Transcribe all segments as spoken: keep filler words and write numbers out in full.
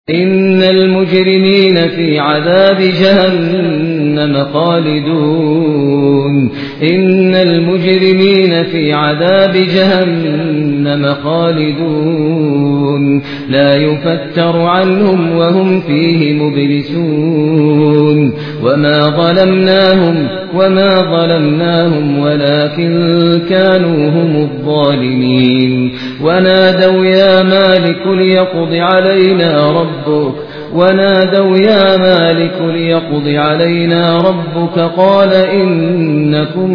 إن المجرمين في عذاب جهنم خالدون إن المجرمين في عذاب جهنم خالدون لا يفتر عنهم وهم فيه مبلسون وما ظلمناهم وما ظلمناهم ولكن كانوا هم الظالمين ونادوا يا مالك ليقض علينا ربك ونادوا يا مالك ليقض علينا ربك قال إنكم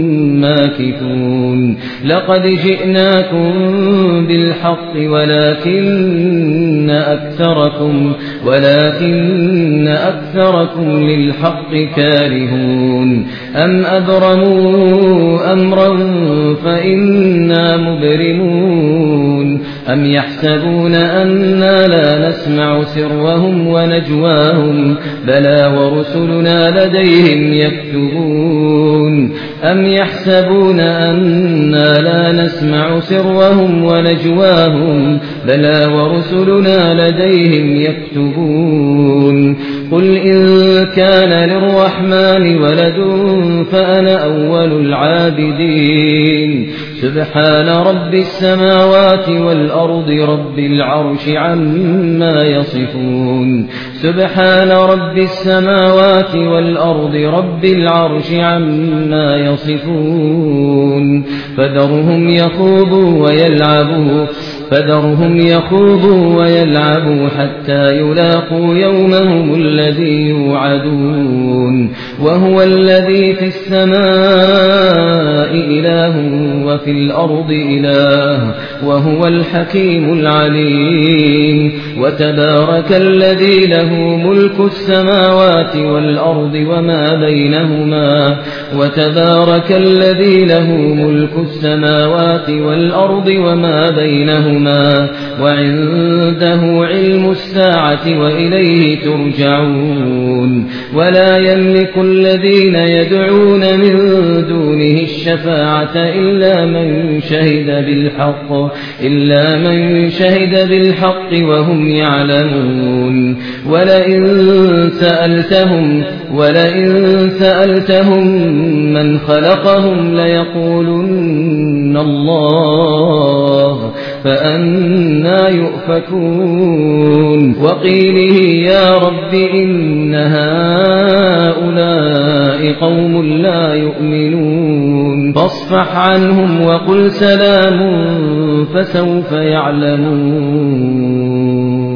ماكثون لقد جئناكم بالحق ولكن أكثركم ولكن أكثركم للحق كارهون أم أبرموا أمرا فإنا مبرمون أم يحسبون أنا لا نسمع سرهم ونجواهم بلى ورسلنا لديهم يكتبون أم يحسبون أنا لا نسمع سرهم ونجواهم بلى ورسلنا لديهم يكتبون قل إن كان للرحمن ولد فأنا أول العابدين سبحان رب السماوات والأرض رب العرش عما يصفون سبحان رب السماوات والأرض رب العرش عما يصفون فذرهم يخوضوا ويلعبوا فذرهم يخوضوا ويلعبوا حتى يلاقوا يومهم الذي يوعدون وهو الذي في السماء إله وفي الأرض إله وهو الحكيم العليم وتبارك الذي له ملك السماوات والأرض وما بينهما وتبارك الذي له ملك السماوات والأرض وما بينهما وعنده علم الساعة وإليه ترجعون ولا يملك الذين يدعون من دونه الشفاعة إلا من شهد بالحق إلا من شهد بالحق وهم يعلمون ولئن سألتهم ولئن سألتهم من خلقهم ليقولن الله فأنى يؤفكون وقيله يا رب إن هؤلاء قوم لا يؤمنون فاصفح عنهم وقل سلام فسوف يعلمون.